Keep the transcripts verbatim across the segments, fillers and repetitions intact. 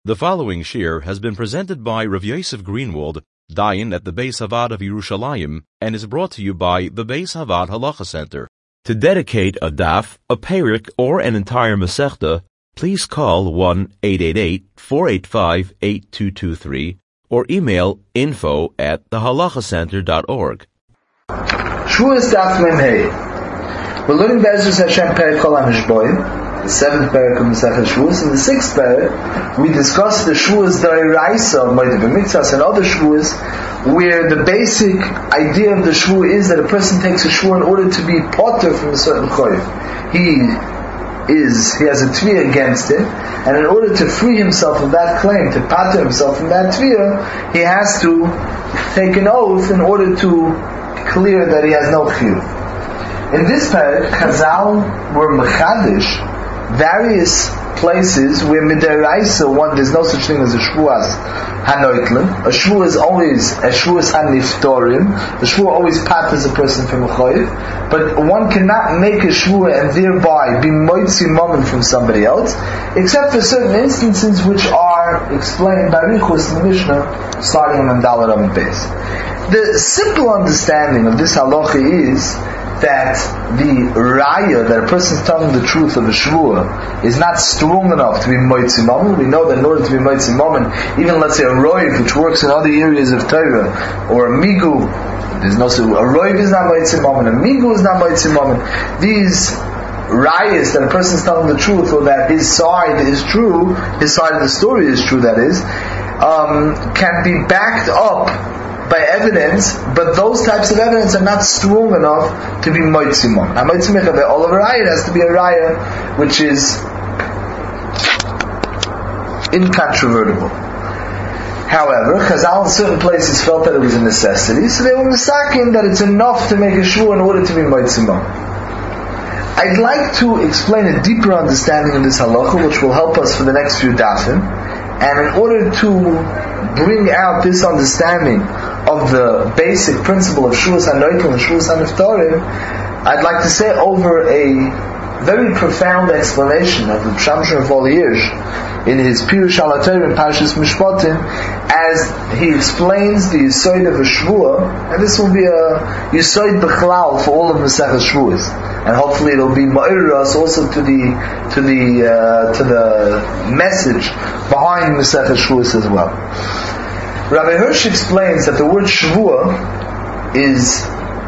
The following shir has been presented by Rav Yosef Greenwald, Dayan at the Beis Havad of Yerushalayim, and is brought to you by the Beis Havad Halacha Center. To dedicate a daf, a perik, or an entire masechta, please call one eight eight eight, four eight five, eight two two three or email info at the halacha center dot org. Shavuos Daf Mem Hey. We're learning Be'ezus Hashem Perik Kol HaMishboim, the seventh Perik of Masechet Shavuos. In the sixth Perik, we discussed the Shavuos D'Oraisa of Moed B'Mitzvos and other Shavuos, where the basic idea of the Shavuot is that a person takes a Shavuot in order to be potter from a certain choiv. He is, he has a tviyah against it, and in order to free himself of that claim, to pater himself from that tviyah, he has to take an oath in order to clear that he has no chiyuv. In this parak, Chazal were mechadish various places where midaraisa one, there's no such thing as a shvuas hanoitlim. A shvu is always a shvuas haniftorim. A shvu always paters a person from a choiv, but one cannot make a shvu and thereby be moitzi moment from somebody else, except for certain instances which are explained by Richus in the Mishnah, starting on Dalet Amud Beis. The simple understanding of this halacha is that the raya, that a person is telling the truth of a shvuah, is not strong enough to be moitzi moment. We know that in order to be moitzi moment, even let's say a roiv, which works in other areas of Torah, or a migu, there's no a roiv is not moitzi moment, a migu is not moitzi moment. These rayas that a person is telling the truth, or that his side is true, his side of the story is true, that is, um, can be backed up by evidence, but those types of evidence are not strong enough to be moitzimon. Now, moitzimon, all of a raya, it has to be a raya which is incontrovertible. However, Chazal in certain places felt that it was a necessity, so they were misakin that it's enough to make a shvu in order to be moitzimon. I'd like to explain a deeper understanding of this halacha, which will help us for the next few dafim. And in order to bring out this understanding of the basic principle of Shavuos HaNoitlim and Shavuos HaNiftarim, I'd like to say over a very profound explanation of the Shamshon of Hirsch in his Pirush Al HaTorah in Parshas Mishpatim, as he explains the Yisoid of a Shavuah, and this will be a Yisoid B'chlal for all of Masechet Shavuos, and hopefully it'll be ma'ir us also to the to the uh, to the message behind Masechet Shavuos as well. Rabbi Hirsch explains that the word Shavuah is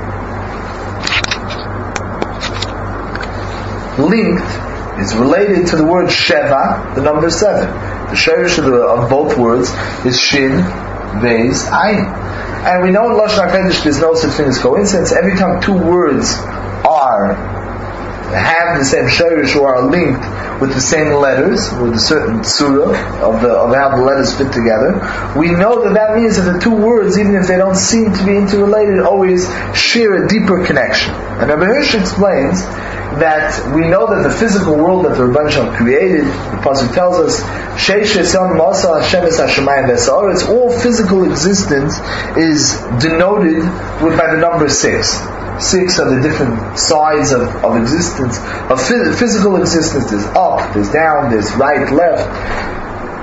linked, is related to the word Sheva, the number seven. The shirish of, of both words is Shin, Beis, Ayin. And we know in Lashon HaKodesh there's no such thing as coincidence. Every time two words are have the same shirish or are linked with the same letters, with a certain tzura of the of how the letters fit together, we know that that means that the two words, even if they don't seem to be interrelated, always share a deeper connection. And Rabbi Hirsch explains that we know that the physical world that the Rebbeinu Shalom created, the pasuk tells us, Sheish Yisam Masa Hashem Es Hashemayim V'Sa'aretz, all physical existence is denoted with by the number six. Six are the different sides of, of existence, of phys- physical existence. There's up, there's down, there's right, left,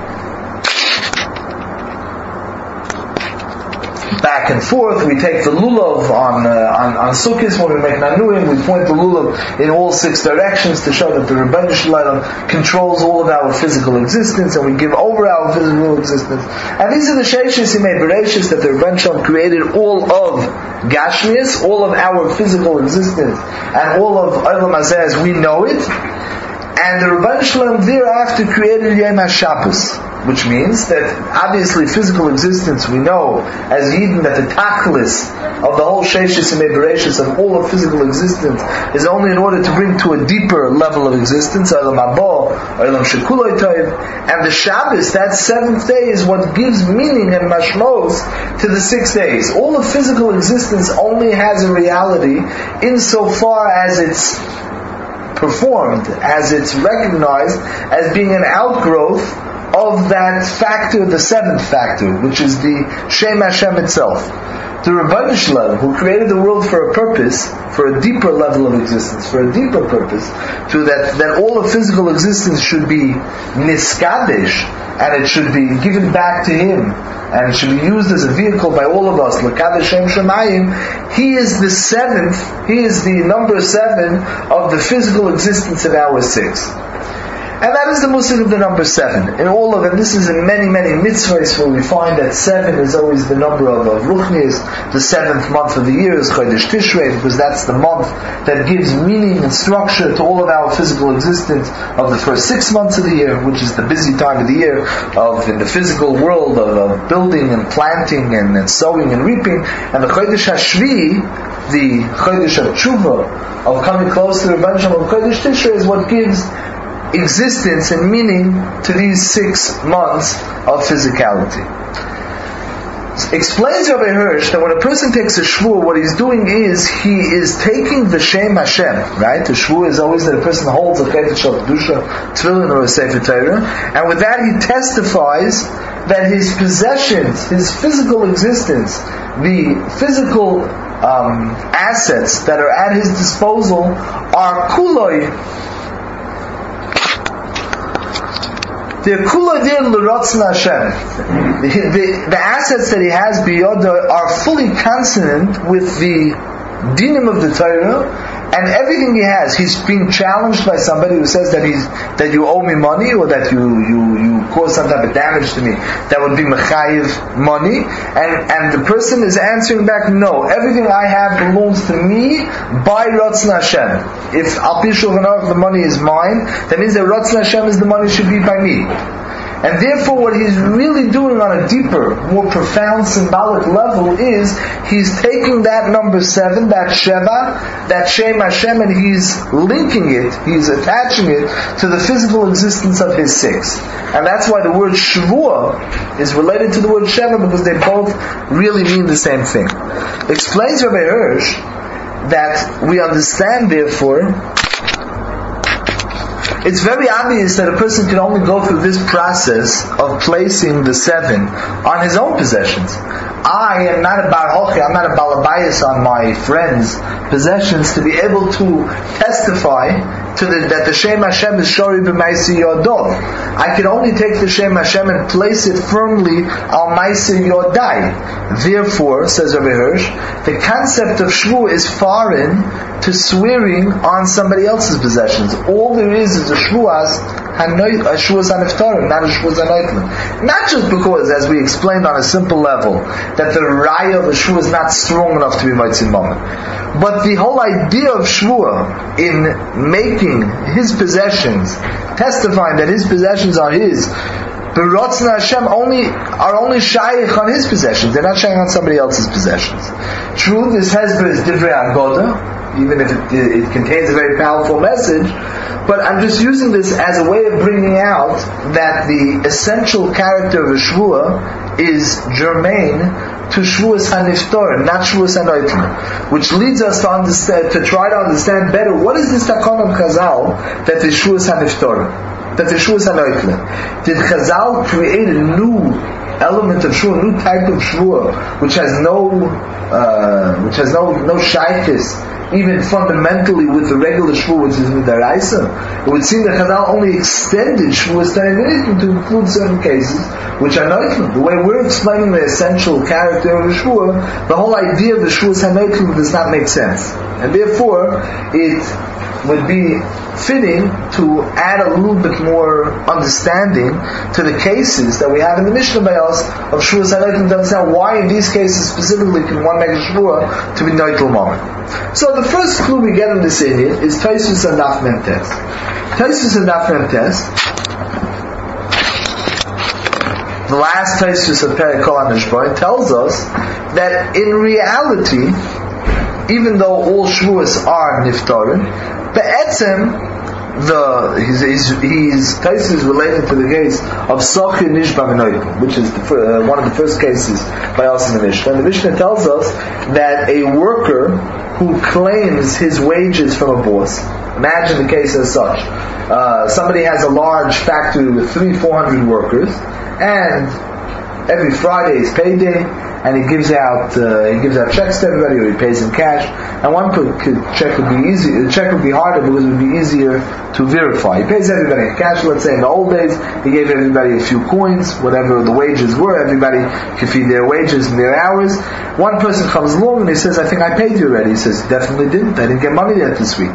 back and forth. We take the lulav on uh, on, on Sukkot when we make nanuim. We point the lulav in all six directions to show that the Rebbeinu Shalom controls all of our physical existence, and we give over our physical existence. And these are the sheishis Yimei Bereshis that the Rebbeinu Shalom created all of Gashmias, all of our physical existence, and all of Olam Hazeh as we know it. And the Rebbeinu Shalom thereafter created Yom HaShabbos, which means that obviously physical existence, we know as Yidden that the tachlis of the whole Sheishis and Bereshis of all of physical existence is only in order to bring to a deeper level of existence, Olam Haba, Olam Shekuloi Toiv, and the Shabbos, that seventh day, is what gives meaning and mashmos to the six days. All of physical existence only has a reality insofar as it's performed, as it's recognized as being an outgrowth of that factor, the seventh factor, which is the Shem Hashem itself. The Rebbeinu Shalom, who created the world for a purpose, for a deeper level of existence, for a deeper purpose, to that, that all of physical existence should be niskadesh, and it should be given back to Him, and it should be used as a vehicle by all of us, l'kadesh Shem Shemayim. He is the seventh, He is the number seven of the physical existence of our six. And that is the musig of the number seven. In all of it, this is in many, many mitzvahs where we find that seven is always the number of, of Ruchnis. The seventh month of the year is Chodesh Tishrei, because that's the month that gives meaning and structure to all of our physical existence of the first six months of the year, which is the busy time of the year of in the physical world of, of building and planting and, and sowing and reaping. And the Chodesh Hashvi, the Chodesh of Tshuva, of coming close to the Rebbeinu Shalom of Chodesh Tishrei, is what gives existence and meaning to these six months of physicality. Explains Rabbi Hirsch that when a person takes a shvur, what he's doing is he is taking the Shem Hashem, right? The shvur is always that a person holds a Chetach Shel Kedusha, Tefillin or a Sefer Torah, and with that he testifies that his possessions, his physical existence, the physical um, assets that are at his disposal are kuloi. The the the assets that he has biyoda are fully consonant with the dinim of the Torah, and everything he has. He's being challenged by somebody who says that he's that you owe me money, or that you you you caused some type of damage to me. That would be mechayiv money, and and the person is answering back, no, everything I have belongs to me by Ratzon Hashem. If Al Pi Shulchan Aruch the money is mine, that means that Ratzon Hashem is the money should be by me. And therefore what he's really doing on a deeper, more profound symbolic level is he's taking that number seven, that Sheva, that Shem Hashem, and he's linking it, he's attaching it to the physical existence of his six. And that's why the word Shavua is related to the word Sheva, because they both really mean the same thing. Explains Rabbi Hirsch that we understand therefore it's very obvious that a person can only go through this process of placing the seven on his own possessions. I am not a bar hochi, I'm not a balabayas on my friend's possessions to be able to testify to the, that the Shem Hashem is shori b'maisi yodov. I can only take the Shem Hashem and place it firmly al maisi yodai. Therefore, says Rabbi Hirsch, the concept of shvu is foreign to swearing on somebody else's possessions. All there is is a shvuas, a shvuas haniftarim, not a shvuas hanoitlim. Not just because, as we explained on a simple level, that the raya of a shvuah is not strong enough to be mitzvah moment, but the whole idea of shvuah in making his possessions, testifying that his possessions are his, but Ratzon Hashem only are only shaykh on his possessions. They're not shaykh on somebody else's possessions. True, this hezbollah is divrei agoda, even if it, it contains a very powerful message. But I'm just using this as a way of bringing out that the essential character of a shvuah is germane to shvuas haniftor, not shvuas hanoitlim, which leads us to understand, to try to understand better what is this takon of Chazal that the shvuas haniftor. That the shvuas hanoitlim. Did Chazal create a new element of shvuah, a new type of shvuah, which has no, uh, which has no no shaykhis, even fundamentally with the regular shvuah, which is midaraisa? It would seem that Chazal only extended shvuas ta'initim to include certain cases which are noitim. The way we're explaining the essential character of the shvuah, the whole idea of the shvuas hanoitlim does not make sense, and therefore it would be fitting to add a little bit more understanding to the cases that we have in the Mishnah Bayos of Shvuas HaNoitlim to understand why in these cases specifically can one make a Shvuah to be Noitel Moment. So the first clue we get in this idiot is Tosfos and Daf Mem Tes. Tosfos and Daf Mem Tes, the last Tosfos of Perek Kol HaMishparim, tells us that in reality, even though all Shvuas are Niftarim, Be'etzem, the he's he's, he's Tosfos is related to the case of Sochi Nishba V'Noitim, which is the, uh, one of the first cases by us in the Mishnah. And the Mishnah tells us that a worker who claims his wages from a boss. Imagine the case as such. Uh, somebody has a large factory with three, four hundred workers, and every Friday is payday, and he gives out uh, he gives out checks to everybody, or he pays in cash. And one could, could check would be easy. The check would be harder because it would be easier to verify. He pays everybody in cash. Let's say in the old days, he gave everybody a few coins, whatever the wages were. Everybody could feed their wages and their hours. One person comes along and he says, "I think I paid you already." He says, "Definitely didn't. I didn't get money yet this week."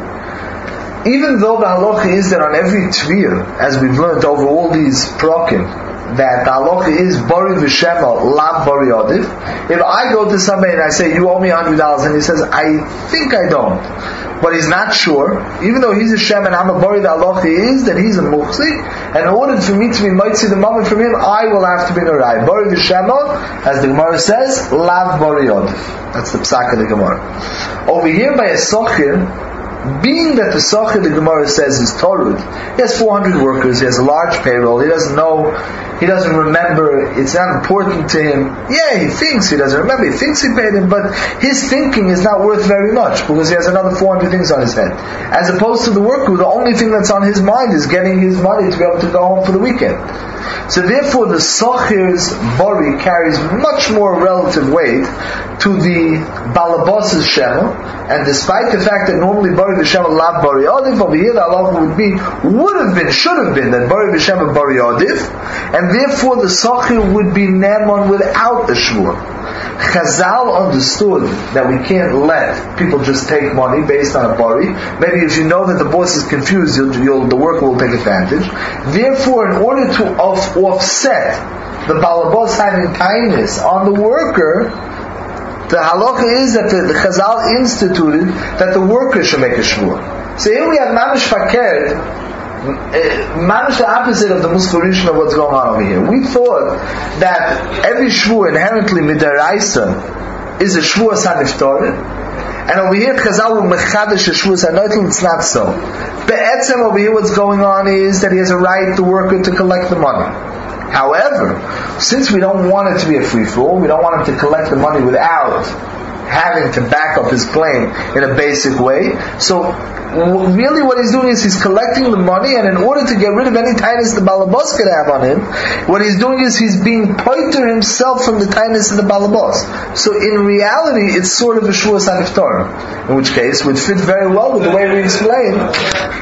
Even though the halacha is that on every tvir, as we've learned over all these prokim, that the halacha is bari v'shema lav bari odiv. If I go to somebody and I say, "You owe me a hundred dollars," and he says, "I think I don't," but he's not sure, even though he's a shem and I'm a bari, the halacha is that he's a muchzik, and in order for me to be mitzi the moment from him, I will have to bring a rai. Bari v'shema, as the Gemara says, lav bari odiv. That's the psak of the Gemara. Over here by a sochir, being that the Socher, the Gemara says, is Torud, he has four hundred workers, he has a large payroll, he doesn't know, he doesn't remember, it's not important to him. Yeah, he thinks he doesn't remember, he thinks he paid him, but his thinking is not worth very much, because he has another four hundred things on his head. As opposed to the worker, the only thing that's on his mind is getting his money to be able to go home for the weekend. So therefore the Socher's Bari carries much more relative weight to the Balabos's Shema, and despite the fact that normally Bari v'Shema lav Bari Odif, over here the halacha would be, would have been, should have been, that Bari v'Shema Bari Odif, and therefore the Socher would be Neman without a Shvur. Chazal understood that we can't let people just take money based on a bari. Maybe if you know that the boss is confused, you'll, you'll, the worker will take advantage. Therefore, in order to off, offset the balabos having kindness on the worker, the halacha is that the, the Chazal instituted that the worker should make a shvur. So here we have mamish fakir, mamish the opposite of the muskurishin of what's going on over here. We thought that every shvur inherently midaraisa is a shvur saniftorin, and over here Chazal will mechadish a shvur sanotil. It's not so. Be'etzem over here what's going on is that he has a right, the worker, to collect the money. However, since we don't want it to be a free-for-all, we don't want him to collect the money without having to back up his claim in a basic way. So really what he's doing is he's collecting the money, and in order to get rid of any tightness the balabos could have on him, what he's doing is he's being pointer himself from the tightness of the balabos. So in reality it's sort of a shua saniftar, in which case would fit very well with the way we explained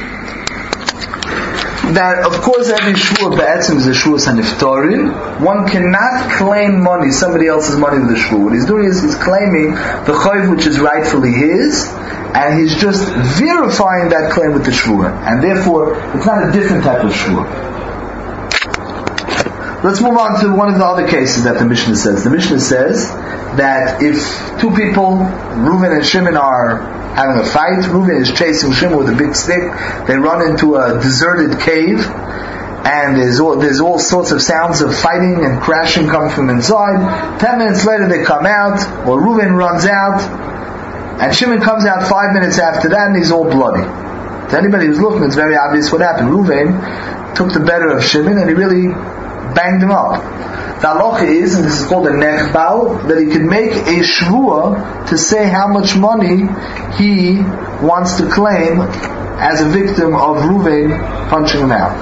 that of course every shua ba'etzim is a shua saniftarin. One cannot claim money, somebody else's money with the shua. What he's doing is he's claiming the chayv which is rightfully his, and he's just verifying that claim with the shua, and therefore it's not a different type of shua. Let's move on to one of the other cases that the Mishnah says. The Mishnah says that if two people, Reuven and Shimon, are having a fight, Reuven is chasing Shimon with a big stick, they run into a deserted cave, and there's all, there's all sorts of sounds of fighting and crashing coming from inside. Ten minutes later they come out, or Reuven runs out, and Shimon comes out five minutes after that, and he's all bloody. To anybody who's looking, it's very obvious what happened. Reuven took the better of Shimon, and he really banged him up. The halacha is, and this is called a nechbal, that he can make a shvua to say how much money he wants to claim as a victim of Reuven punching him out.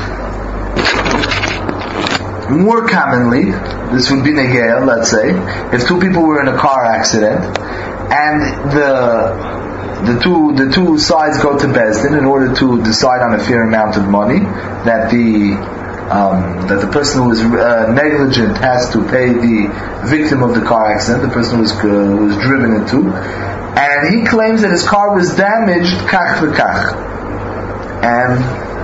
More commonly, this would be negea, let's say, if two people were in a car accident, and the the two the two sides go to Beis Din in order to decide on a fair amount of money that the Um, that the person who was uh, negligent has to pay the victim of the car accident, the person who was, uh, was driven into, and he claims that his car was damaged kach v'kach, and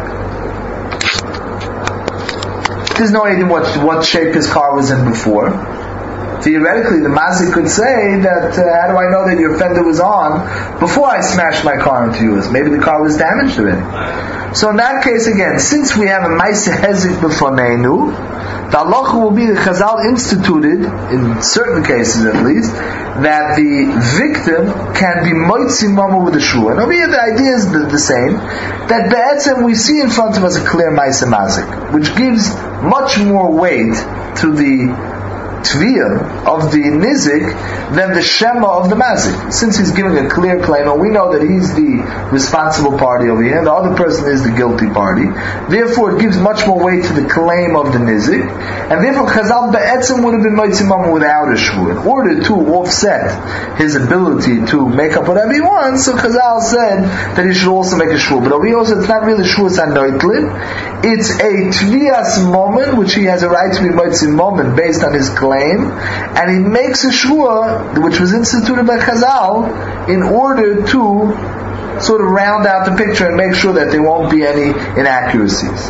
there's no idea what what shape his car was in before. Theoretically, the mazik could say that uh, how do I know that your fender was on before I smashed my car into yours? Maybe the car was damaged already. So in that case, again, since we have a Maaseh Hezek b'foneinu, the halacha will be that Chazal instituted, in certain cases at least, that the victim can be moitzi mama with a shua. And over here the idea is the, the same, that be'etzem we see in front of us a clear Maaseh Mazik, which gives much more weight to the tviyah of the nizik than the shema of the mazik. Since he's giving a clear claim, and we know that he's the responsible party over here, and the other person is the guilty party, therefore it gives much more weight to the claim of the nizik, and therefore Chazal be'etzim would have been moitzi mama without a shvua. In order to offset his ability to make up whatever he wants, so Chazal said that he should also make a shvua. But over here also, it's not really shvuas hanoitlin, it's a tviyas moment, which he has a right to be moitzi moment based on his claim, and he makes a shvua, which was instituted by Chazal, in order to sort of round out the picture and make sure that there won't be any inaccuracies.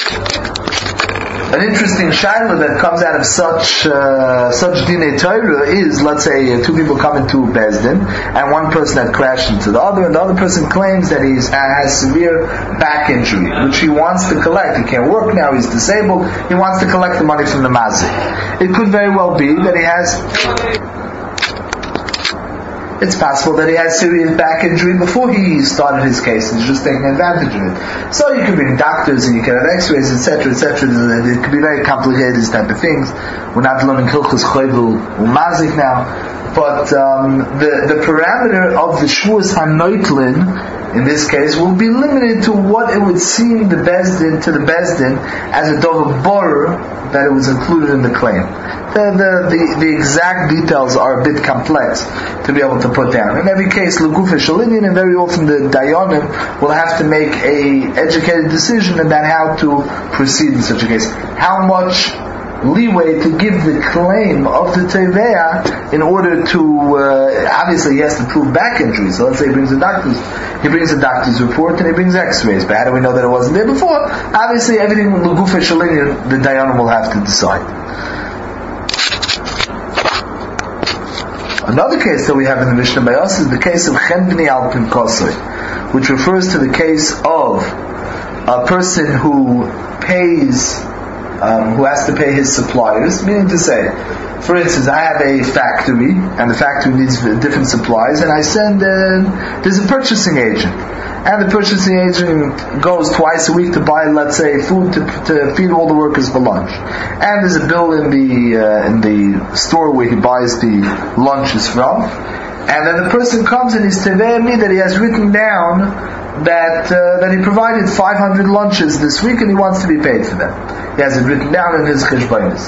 An interesting shaila that comes out of such uh, such dinei Torah is, let's say, uh, two people come into Beis Din, and one person had crashed into the other, and the other person claims that he has severe back injury, which he wants to collect. He can't work now, he's disabled, he wants to collect the money from the mazik. It could very well be that he has... It's possible that he had serious back injury before he started his case, and he's just taking advantage of it. So you can bring doctors, and you can have x-rays, et cetera, et cetera. It could be very complicated, these type of things. We're not learning Hilchos Chovel Umazik now. But um, the, the parameter of the Shvuas HaNoitlin, in this case, will be limited to what it would seem the Beis Din, to the Beis Din as a dover borer that it was included in the claim. The, the, the, the exact details are a bit complex to be able to put down. In every case, L'Gufa Shalinian, and very often the Dayanim will have to make a educated decision about how to proceed in such a case. How much leeway to give the claim of the Teveya in order to, uh, obviously he has to prove back injury. So let's say he brings a doctor's, he brings a doctor's report and he brings x-rays. But how do we know that it wasn't there before? Obviously everything with L'Gufa Shalinian, the Dayanim will have to decide. Another case that we have in the Mishnah Bayos is the case of Chen B'nei Al Pinkosoi, which refers to the case of a person who pays, um, who has to pay his suppliers, meaning to say, for instance, I have a factory, and the factory needs different supplies, and I send, uh, there's a purchasing agent, and the purchasing agent goes twice a week to buy, let's say, food to, to feed all the workers for lunch. And there's a bill in the uh, in the store where he buys the lunches from. And then the person comes and he's tevei me that he has written down that uh, that he provided five hundred lunches this week and he wants to be paid for them. He has it written down in his cheshbonos.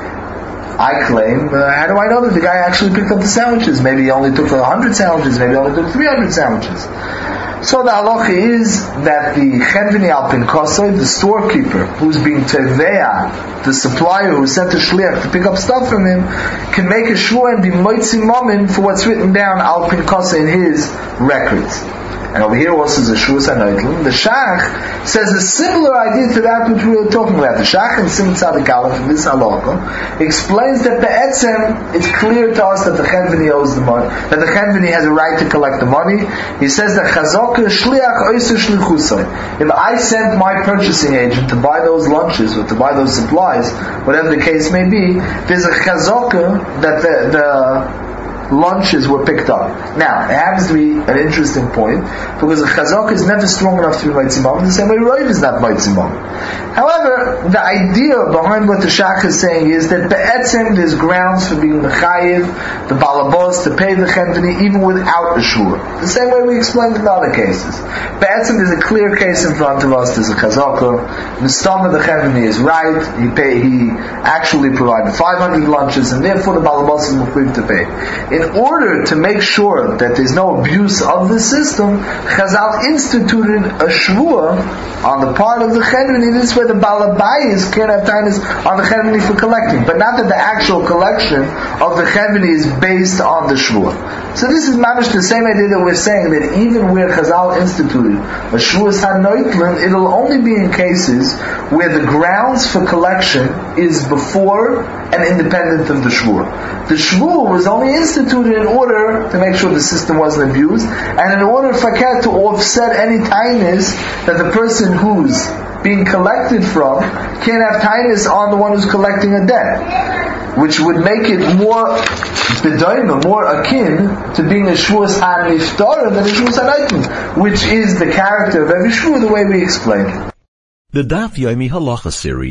I claim, uh, how do I know that the guy actually picked up the sandwiches? Maybe he only took one hundred sandwiches, maybe he only took three hundred sandwiches. So the halacha is that the Chen B'nei Al Pinkosoi, the storekeeper, who's being teveya, the supplier who sent a shliach to pick up stuff from him, can make a shvua and be moitzi mamin for what's written down Al Pinkosoi in his records. And over here also is a Shvuas HaNoitlin. The Shach says a similar idea to that which we were talking about. The Shach in Simon Tzadik Aleph in this halacha explains that be'etzem it's clear to us that the Chen B'nei owes the money, that the Chen B'nei has a right to collect the money. He says that Chazaka Shliach Oyser Shlichusai. If I sent my purchasing agent to buy those lunches or to buy those supplies, whatever the case may be, there's a Chazaka that the, the lunches were picked up. Now, it happens to be an interesting point because the chazak is never strong enough to be moitzi mamin. The same way Rav is not moitzi mamin. However, the idea behind what the Shach is saying is that be'etzem there's grounds for being mechayiv, the balabos to pay the Chen B'nei even without a shvua. The same way we explained in other cases. Be'etzem there's a clear case in front of us. There's a chazaka. The stomach of the Chen B'nei is right. He pay. He actually provided five hundred lunches, and therefore the balabos is mechayiv to pay. In order to make sure that there's no abuse of the system, Chazal instituted a shvua on the part of the Chen B'nei. This way the balabayis can't have tinus on the Chen B'nei for collecting, but not that the actual collection of the Chen B'nei is based on the shvua. So this is mamish the same idea that we're saying that even where Chazal instituted a shvuas hanoitlin, it'll only be in cases where the grounds for collection is before and independent of the shvua. The shvua was only instituted in order to make sure the system wasn't abused, and in order for Kat to offset any tinus that the person who's being collected from can't have tinus on the one who's collecting a debt, which would make it more bedoima, more akin to being a shvuas ha-niftar than a shvuas ha-naitim, which is the character of every shvua the way we explained. The Daf Yomi Halacha series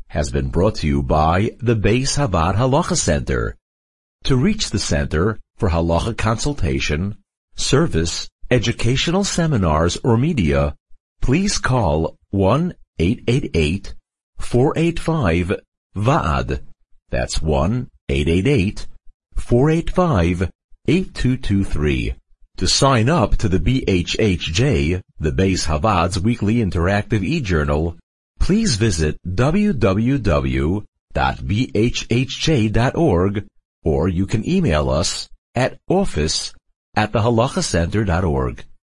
has been brought to you by the Beis Havad Halacha Center. To reach the center for halacha consultation, service, educational seminars, or media, please call one eight eight eight, four eight five, V A D. That's one eight eight eight, four eight five, eight two two three. To sign up to the B H H J, the Beis Havad's weekly interactive e-journal, please visit w w w dot b h h j dot org, or you can email us at office at the halacha center dot org.